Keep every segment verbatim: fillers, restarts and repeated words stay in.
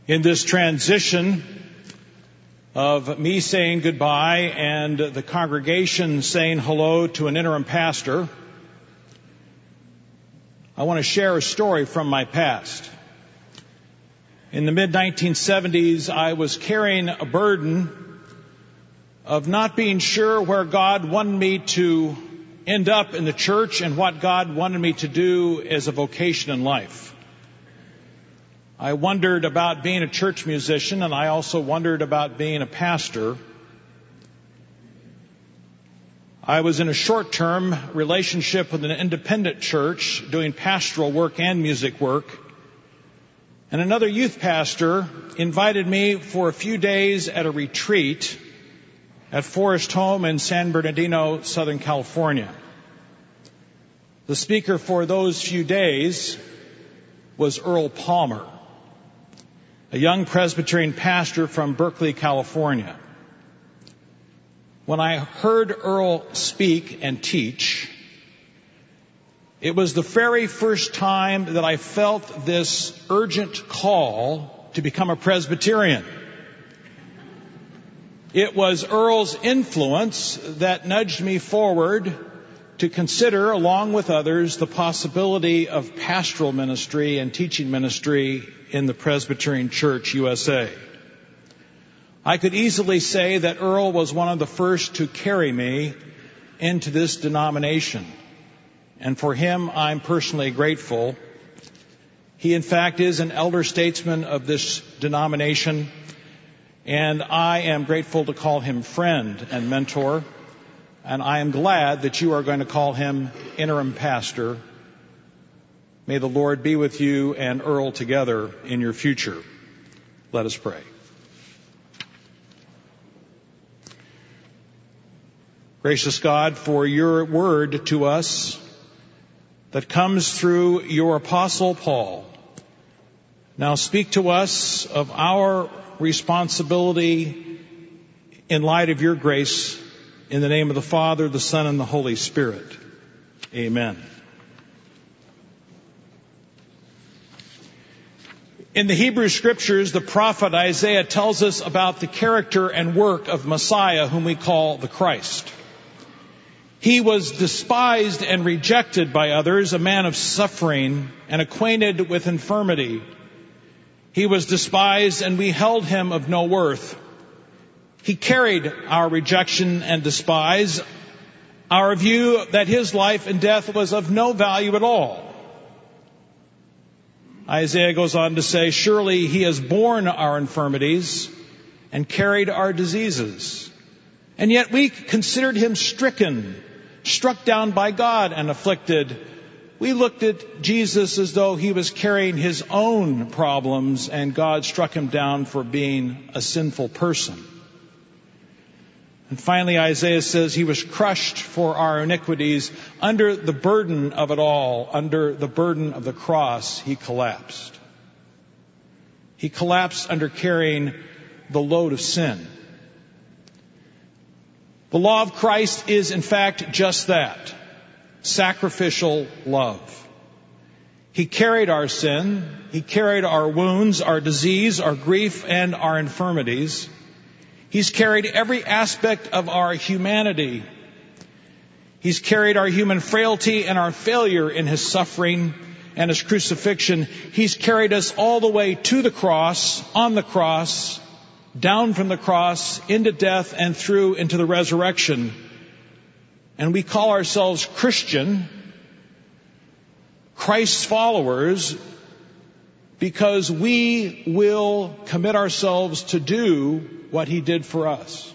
In this transition of me saying goodbye and the congregation saying hello to an interim pastor, I want to share a story from my past. In the mid nineteen seventies, I was carrying a burden of not being sure where God wanted me to end up in the church and what God wanted me to do as a vocation in life. I wondered about being a church musician, and I also wondered about being a pastor. I was in a short-term relationship with an independent church, doing pastoral work and music work. And another youth pastor invited me for a few days at a retreat at Forest Home in San Bernardino, Southern California. The speaker for those few days was Earl Palmer, a young Presbyterian pastor from Berkeley, California. When I heard Earl speak and teach, it was the very first time that I felt this urgent call to become a Presbyterian. It was Earl's influence that nudged me forward to consider, along with others, the possibility of pastoral ministry and teaching ministry in the Presbyterian Church U S A. I could easily say that Earl was one of the first to carry me into this denomination, and for him I'm personally grateful. He, in fact, is an elder statesman of this denomination, and I am grateful to call him friend and mentor, and I am glad that you are going to call him interim pastor. May the Lord be with you and Earl together in your future. Let us pray. Gracious God, for your word to us that comes through your Apostle Paul, now speak to us of our responsibility in light of your grace, in the name of the Father, the Son, and the Holy Spirit. Amen. In the Hebrew Scriptures, the prophet Isaiah tells us about the character and work of Messiah, whom we call the Christ. He was despised and rejected by others, a man of suffering and acquainted with infirmity. He was despised, and we held him of no worth. He carried our rejection and despise, our view that his life and death was of no value at all. Isaiah goes on to say, surely he has borne our infirmities and carried our diseases. And yet we considered him stricken, struck down by God and afflicted. We looked at Jesus as though he was carrying his own problems, and God struck him down for being a sinful person. And finally, Isaiah says he was crushed for our iniquities. Under the burden of it all, under the burden of the cross, he collapsed. He collapsed under carrying the load of sin. The law of Christ is, in fact, just that, sacrificial love. He carried our sin. He carried our wounds, our disease, our grief, and our infirmities. He's carried every aspect of our humanity. He's carried our human frailty and our failure in his suffering and his crucifixion. He's carried us all the way to the cross, on the cross, down from the cross, into death, and through into the resurrection. And we call ourselves Christian, Christ's followers, because we will commit ourselves to do what he did for us.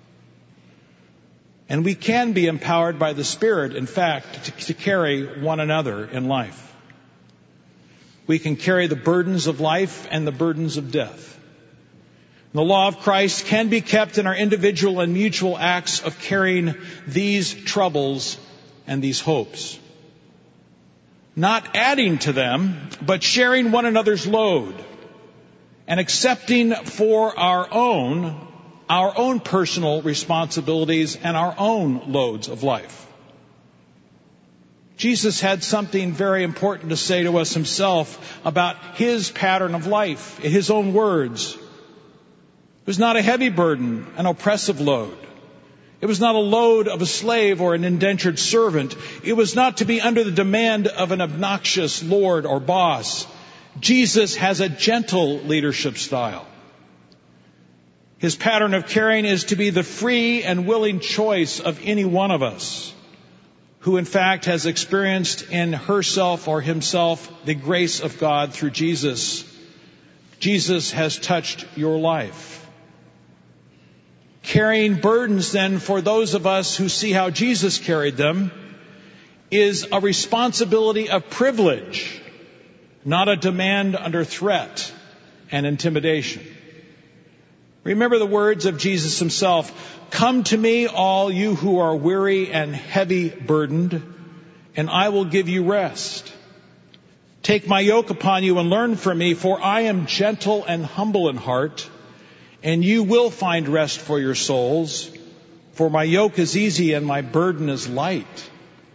And we can be empowered by the Spirit, in fact, to, to carry one another in life. We can carry the burdens of life and the burdens of death. The law of Christ can be kept in our individual and mutual acts of carrying these troubles and these hopes. Not adding to them, but sharing one another's load and accepting for our own, our own personal responsibilities and our own loads of life. Jesus had something very important to say to us himself about his pattern of life, in his own words. It was not a heavy burden, an oppressive load. It was not a load of a slave or an indentured servant. It was not to be under the demand of an obnoxious lord or boss. Jesus has a gentle leadership style. His pattern of caring is to be the free and willing choice of any one of us who in fact has experienced in herself or himself the grace of God through Jesus. Jesus has touched your life. Carrying burdens then for those of us who see how Jesus carried them is a responsibility of privilege, not a demand under threat and intimidation. Remember the words of Jesus himself, "Come to me, all you who are weary and heavy burdened, and I will give you rest. Take my yoke upon you and learn from me, for I am gentle and humble in heart, and you will find rest for your souls, for my yoke is easy and my burden is light."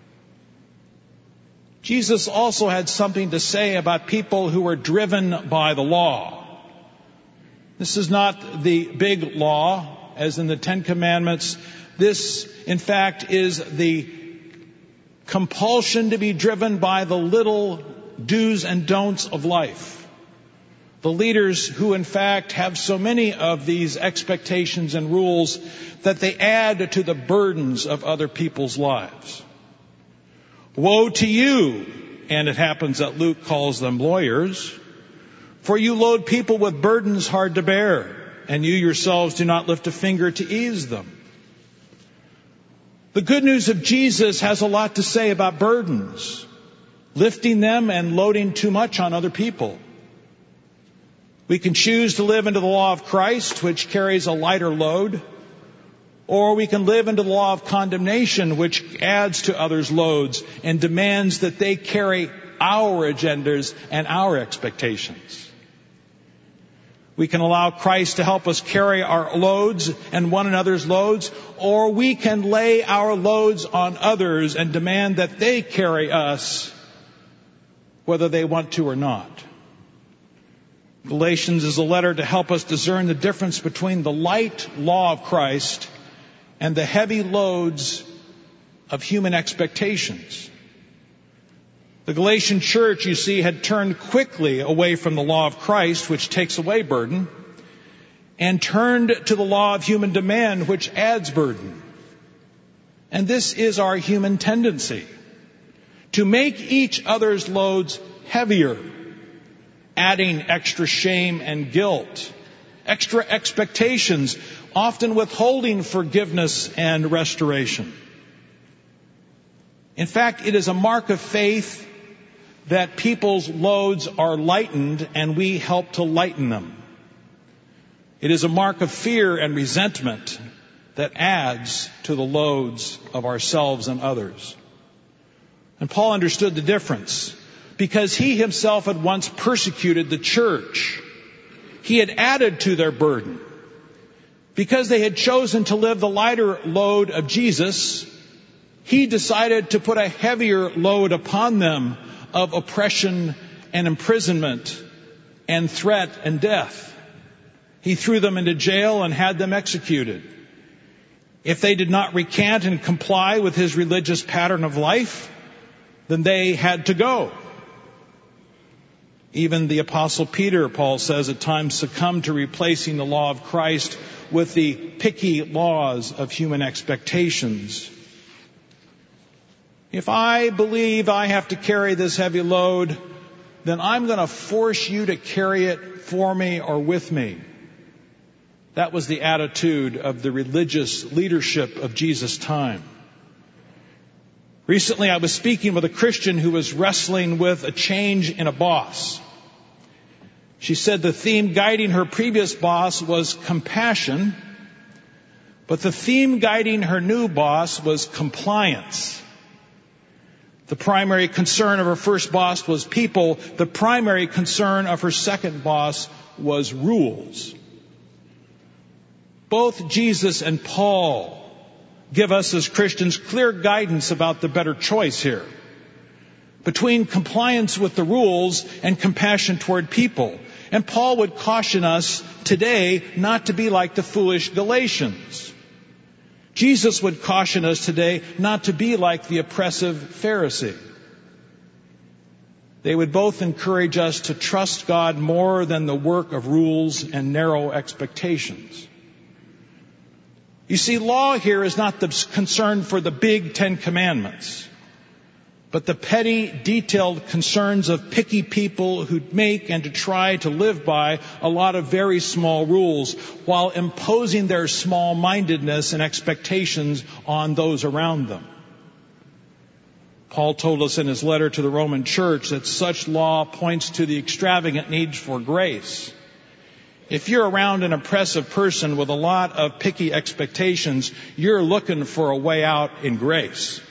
Jesus also had something to say about people who were driven by the law. This is not the big law, as in the Ten Commandments. This, in fact, is the compulsion to be driven by the little do's and don'ts of life. The leaders who, in fact, have so many of these expectations and rules that they add to the burdens of other people's lives. Woe to you, and it happens that Luke calls them lawyers, for you load people with burdens hard to bear, and you yourselves do not lift a finger to ease them. The good news of Jesus has a lot to say about burdens, lifting them and loading too much on other people. We can choose to live into the law of Christ, which carries a lighter load, or we can live into the law of condemnation, which adds to others' loads and demands that they carry our agendas and our expectations. We can allow Christ to help us carry our loads and one another's loads, or we can lay our loads on others and demand that they carry us, whether they want to or not. Galatians is a letter to help us discern the difference between the light law of Christ and the heavy loads of human expectations. The Galatian church, you see, had turned quickly away from the law of Christ, which takes away burden, and turned to the law of human demand, which adds burden. And this is our human tendency, to make each other's loads heavier, adding extra shame and guilt, extra expectations, often withholding forgiveness and restoration. In fact, it is a mark of faith that people's loads are lightened and we help to lighten them. It is a mark of fear and resentment that adds to the loads of ourselves and others. And Paul understood the difference because he himself had once persecuted the church. He had added to their burden. Because they had chosen to live the lighter load of Jesus, he decided to put a heavier load upon them of oppression and imprisonment and threat and death. He threw them into jail and had them executed. If they did not recant and comply with his religious pattern of life, then they had to go. Even the Apostle Peter, Paul says, at times succumbed to replacing the law of Christ with the picky laws of human expectations. If I believe I have to carry this heavy load, then I'm going to force you to carry it for me or with me. That was the attitude of the religious leadership of Jesus' time. Recently, I was speaking with a Christian who was wrestling with a change in a boss. She said the theme guiding her previous boss was compassion, but the theme guiding her new boss was compliance. The primary concern of her first boss was people. The primary concern of her second boss was rules. Both Jesus and Paul give us as Christians clear guidance about the better choice here. between compliance with the rules and compassion toward people. And Paul would caution us today not to be like the foolish Galatians. Jesus would caution us today not to be like the oppressive Pharisee. They would both encourage us to trust God more than the work of rules and narrow expectations. You see, law here is not the concern for the big Ten Commandments, but the petty, detailed concerns of picky people who make and to try to live by a lot of very small rules while imposing their small-mindedness and expectations on those around them. Paul told us in his letter to the Roman church that such law points to the extravagant need for grace. If you're around an oppressive person with a lot of picky expectations, you're looking for a way out in grace.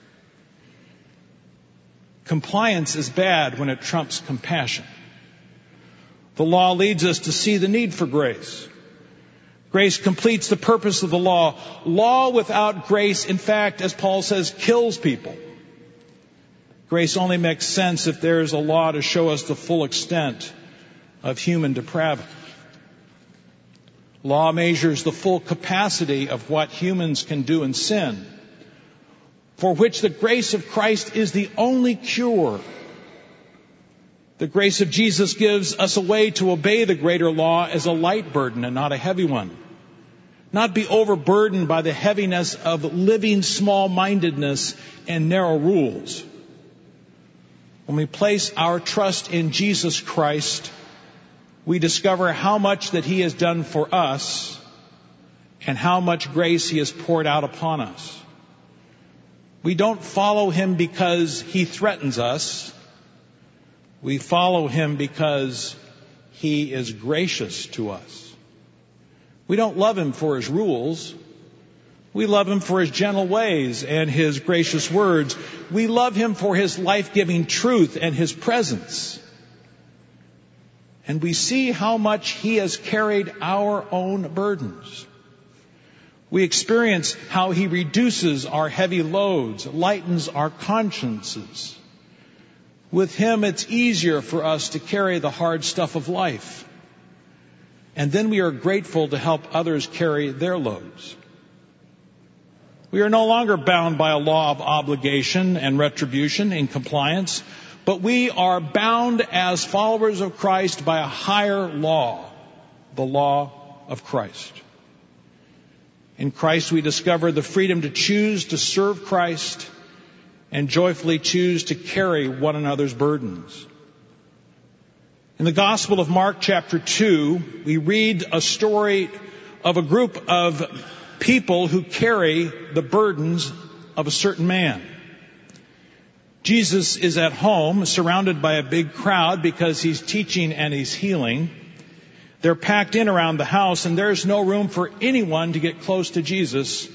Compliance is bad when it trumps compassion. The law leads us to see the need for grace. Grace completes the purpose of the law. Law without grace, in fact, as Paul says, kills people. Grace only makes sense if there is a law to show us the full extent of human depravity. Law measures the full capacity of what humans can do in sin, for which the grace of Christ is the only cure. The grace of Jesus gives us a way to obey the greater law as a light burden and not a heavy one. Not be overburdened by the heaviness of living small-mindedness and narrow rules. When we place our trust in Jesus Christ, we discover how much that He has done for us and how much grace He has poured out upon us. We don't follow Him because He threatens us. We follow Him because He is gracious to us. We don't love Him for His rules. We love Him for His gentle ways and His gracious words. We love Him for His life-giving truth and His presence. And we see how much He has carried our own burdens. We experience how He reduces our heavy loads, lightens our consciences. With Him, it's easier for us to carry the hard stuff of life. And then we are grateful to help others carry their loads. We are no longer bound by a law of obligation and retribution in compliance, but we are bound as followers of Christ by a higher law, the law of Christ. In Christ we discover the freedom to choose to serve Christ and joyfully choose to carry one another's burdens. In the Gospel of Mark chapter two, we read a story of a group of people who carry the burdens of a certain man. Jesus is at home, surrounded by a big crowd because He's teaching and He's healing. They're packed in around the house, and there's no room for anyone to get close to Jesus.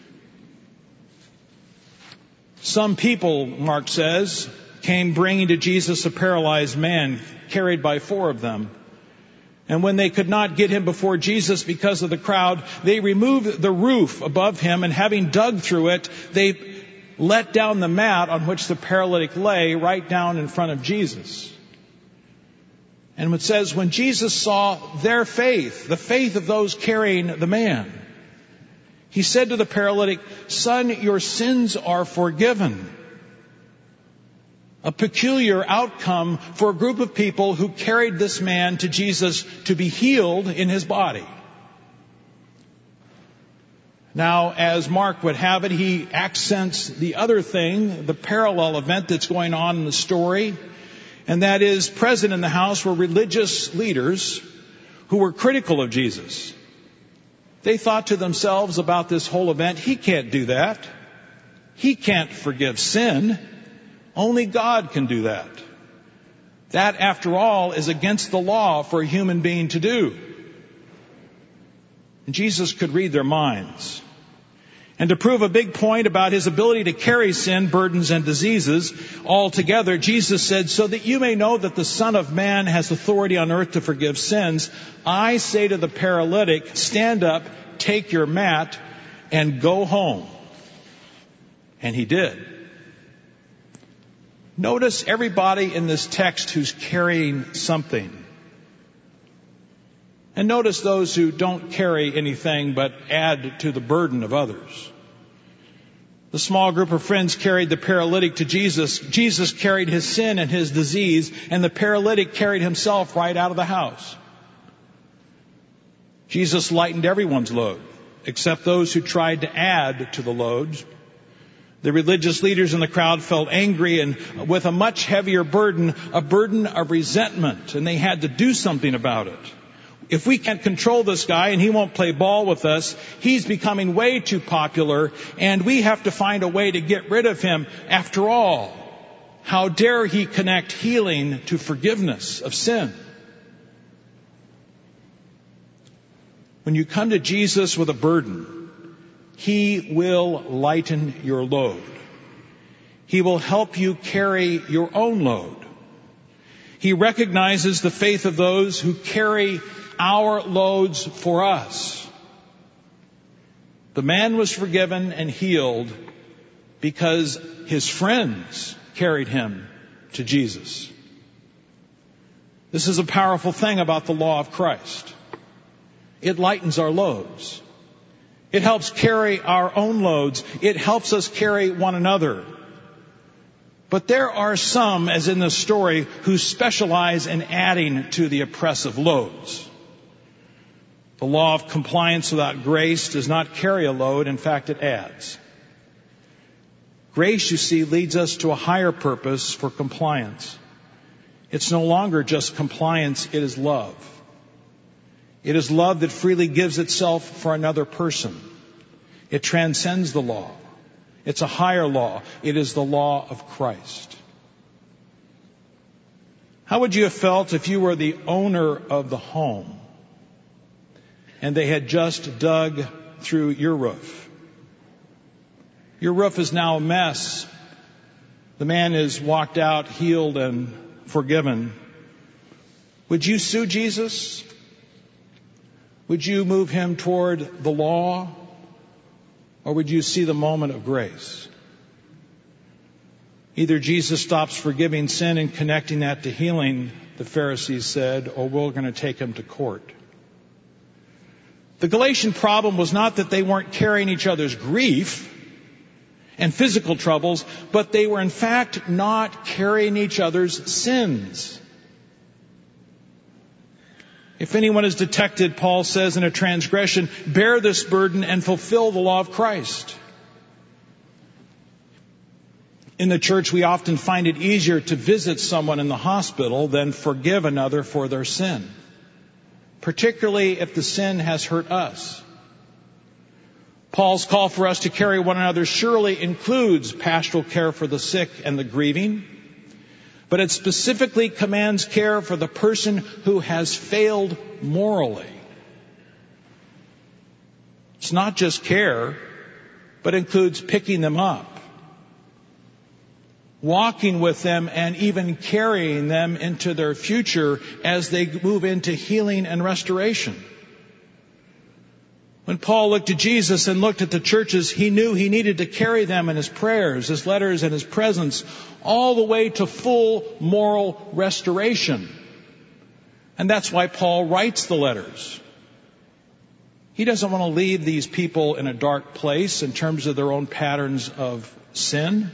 Some people, Mark says, came bringing to Jesus a paralyzed man, carried by four of them. And when they could not get him before Jesus because of the crowd, they removed the roof above him, and having dug through it, they let down the mat on which the paralytic lay right down in front of Jesus. And it says, when Jesus saw their faith, the faith of those carrying the man, He said to the paralytic, "Son, your sins are forgiven." A peculiar outcome for a group of people who carried this man to Jesus to be healed in his body. Now, as Mark would have it, he accents the other thing, the parallel event that's going on in the story, and that is present in the house were religious leaders who were critical of Jesus. They thought to themselves about this whole event, He can't do that. He can't forgive sin. Only God can do that. That, after all, is against the law for a human being to do. And Jesus could read their minds. And to prove a big point about His ability to carry sin, burdens, and diseases all together, Jesus said, "So that you may know that the Son of Man has authority on earth to forgive sins, I say to the paralytic, stand up, take your mat, and go home." And he did. Notice everybody in this text who's carrying something. And notice those who don't carry anything but add to the burden of others. The small group of friends carried the paralytic to Jesus. Jesus carried his sin and his disease, and the paralytic carried himself right out of the house. Jesus lightened everyone's load, except those who tried to add to the loads. The religious leaders in the crowd felt angry and with a much heavier burden, a burden of resentment, and they had to do something about it. If we can't control this guy and he won't play ball with us, he's becoming way too popular, and we have to find a way to get rid of him. After all, how dare he connect healing to forgiveness of sin? When you come to Jesus with a burden, he will lighten your load. He will help you carry your own load. He recognizes the faith of those who carry our loads for us. The man was forgiven and healed because his friends carried him to Jesus. This is a powerful thing about the law of Christ. It lightens our loads. It helps carry our own loads. It helps us carry one another. But there are some, as in this story, who specialize in adding to the oppressive loads. The law of compliance without grace does not carry a load. In fact, it adds. Grace, you see, leads us to a higher purpose for compliance. It's no longer just compliance, it is love. It is love that freely gives itself for another person. It transcends the law. It's a higher law. It is the law of Christ. How would you have felt if you were the owner of the home and they had just dug through your roof? Your roof is now a mess. The man is walked out, healed, and forgiven. Would you sue Jesus? Would you move him toward the law? Or would you see the moment of grace? Either Jesus stops forgiving sin and connecting that to healing, the Pharisees said, or we're going to take him to court. The Galatian problem was not that they weren't carrying each other's grief and physical troubles, but they were in fact not carrying each other's sins. If anyone is detected, Paul says, in a transgression, bear this burden and fulfill the law of Christ. In the church, we often find it easier to visit someone in the hospital than forgive another for their sin, particularly if the sin has hurt us. Paul's call for us to carry one another surely includes pastoral care for the sick and the grieving, but it specifically commands care for the person who has failed morally. It's not just care, but includes picking them up, walking with them, and even carrying them into their future as they move into healing and restoration. When Paul looked at Jesus and looked at the churches, he knew he needed to carry them in his prayers, his letters, and his presence all the way to full moral restoration. And that's why Paul writes the letters. He doesn't want to leave these people in a dark place in terms of their own patterns of sin.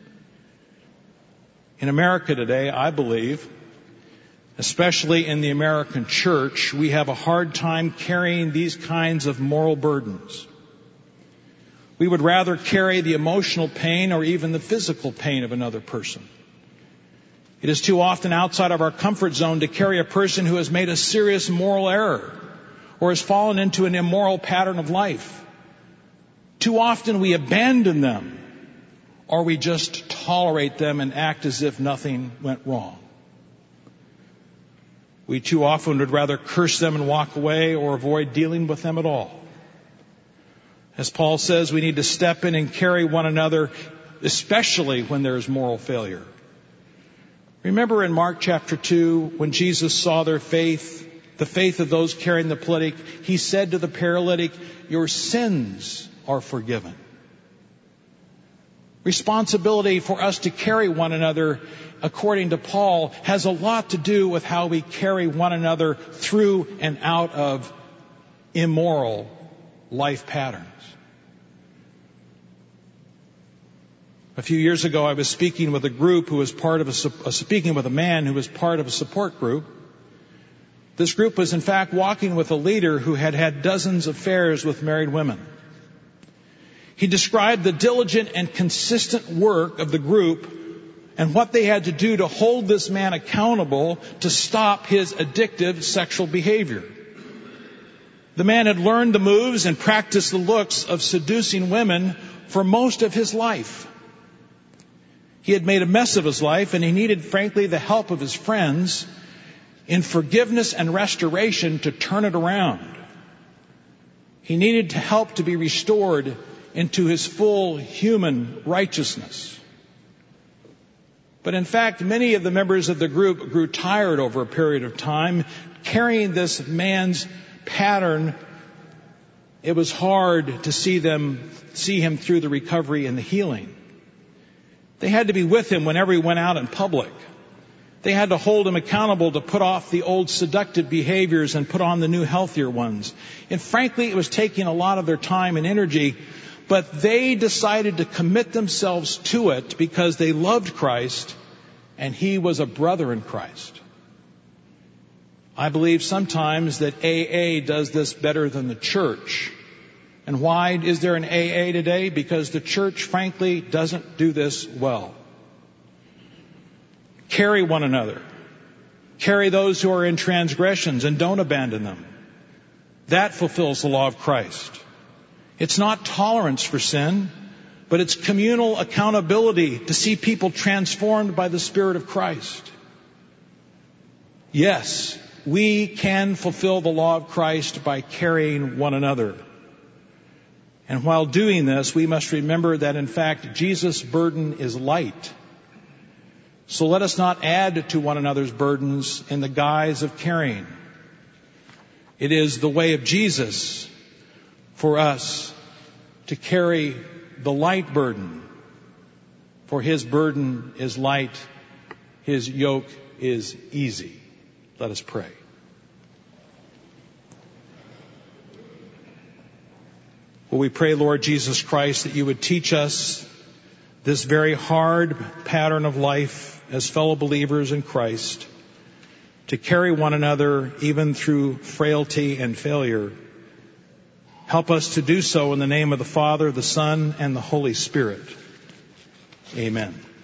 In America today, I believe, especially in the American church, we have a hard time carrying these kinds of moral burdens. We would rather carry the emotional pain or even the physical pain of another person. It is too often outside of our comfort zone to carry a person who has made a serious moral error or has fallen into an immoral pattern of life. Too often we abandon them, or we just tolerate them and act as if nothing went wrong. We too often would rather curse them and walk away or avoid dealing with them at all. As Paul says, we need to step in and carry one another, especially when there is moral failure. Remember in Mark chapter two, when Jesus saw their faith, the faith of those carrying the paralytic, he said to the paralytic, "Your sins are forgiven." Responsibility for us to carry one another, according to Paul, has a lot to do with how we carry one another through and out of immoral life patterns. A few years ago, I was speaking with a group who was part of a, uh, speaking with a man who was part of a support group. This group was in fact walking with a leader who had had dozens of affairs with married women. He described the diligent and consistent work of the group and what they had to do to hold this man accountable to stop his addictive sexual behavior. The man had learned the moves and practiced the looks of seducing women for most of his life. He had made a mess of his life, and he needed, frankly, the help of his friends in forgiveness and restoration to turn it around. He needed help to be restored into his full human righteousness. But in fact, many of the members of the group grew tired over a period of time, carrying this man's pattern. It was hard to see them, see him through the recovery and the healing. They had to be with him whenever he went out in public. They had to hold him accountable to put off the old seductive behaviors and put on the new healthier ones. And frankly, it was taking a lot of their time and energy, but they decided to commit themselves to it because they loved Christ and he was a brother in Christ. I believe sometimes that A A does this better than the church. And why is there an A A today? Because the church, frankly, doesn't do this well. Carry one another. Carry those who are in transgressions and don't abandon them. That fulfills the law of Christ. It's not tolerance for sin, but it's communal accountability to see people transformed by the Spirit of Christ. Yes, we can fulfill the law of Christ by carrying one another. And while doing this, we must remember that, in fact, Jesus' burden is light. So let us not add to one another's burdens in the guise of carrying. It is the way of Jesus for us to carry the light burden. For his burden is light, his yoke is easy. Let us pray. Well, we pray, Lord Jesus Christ, that you would teach us this very hard pattern of life as fellow believers in Christ, to carry one another even through frailty and failure. Help us to do so in the name of the Father, the Son, and the Holy Spirit. Amen.